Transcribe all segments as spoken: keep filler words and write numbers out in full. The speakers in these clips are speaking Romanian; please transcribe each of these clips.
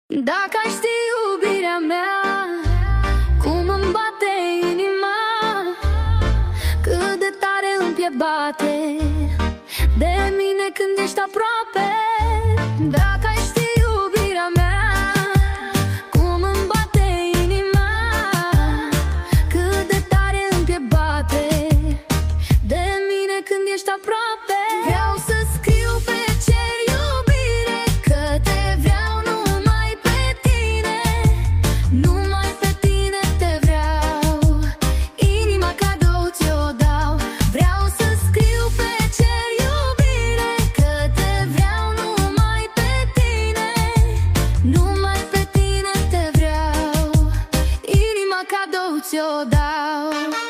Dacă ai ști, iubirea mea, cum îmi bate inima, cât de tare în piept bate de mine când ești aproape. Dacă ai ști, iubirea mea, cum îmi bate inima, cât de tare în piept bate de mine când ești aproape. Vreau să scriu pe cer iubire, că te vreau numai pe tine, numai pe tine te vreau, inima cadou ți-o dau. Vreau să scriu pe cer iubire, că te vreau numai pe tine, numai pe tine te vreau, inima cadou ți-o dau.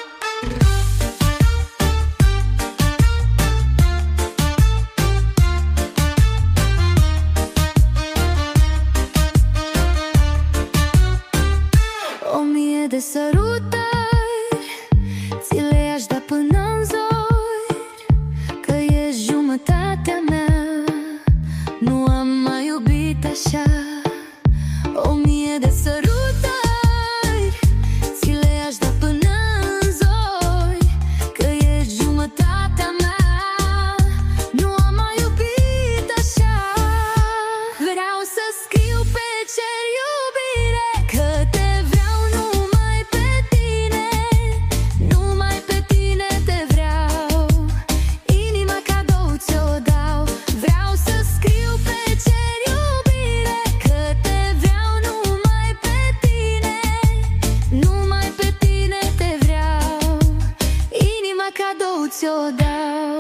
O mie de sărutări ți le-aș da până-n zori, că ești jumătatea mea, nu am mai iubit așa. O mie de sărutări ți le-aș da până-n zori, că ești jumătatea mea, nu am mai iubit așa. Vreau să scriu pe cer iubire, că te vreau numai pe tine, numai pe tine te vreau, inima cadou ți-o dau. Vreau să scriu pe cer iubire, că te vreau numai pe tine, numai pe tine te vreau, inima cadou ți-o dau.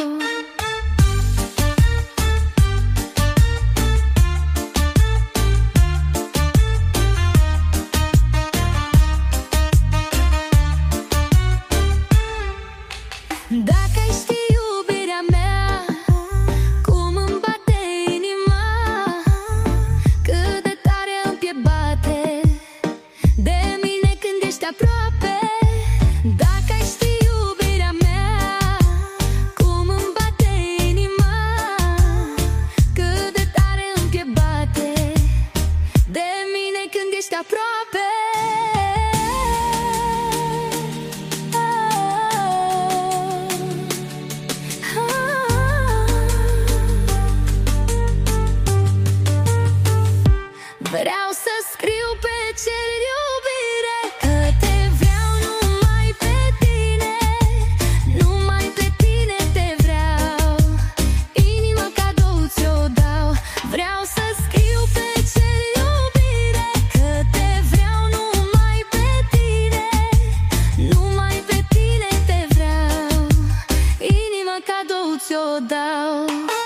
Dacă ai ști, iubirea mea, cum îmi bate inima, cât de tare în piept bate de mine când ești aproape. Dacă ai ști, iubirea mea, cum îmi bate inima, cât de tare în piept bate de mine când ești aproape. Vreau să scriu pe cer iubire, că te vreau numai pe tine, numai pe tine te vreau, inima cadou ți-o dau. Vreau să scriu pe cer iubire, că te vreau numai pe tine, numai pe tine te vreau, inima cadou ți-o dau.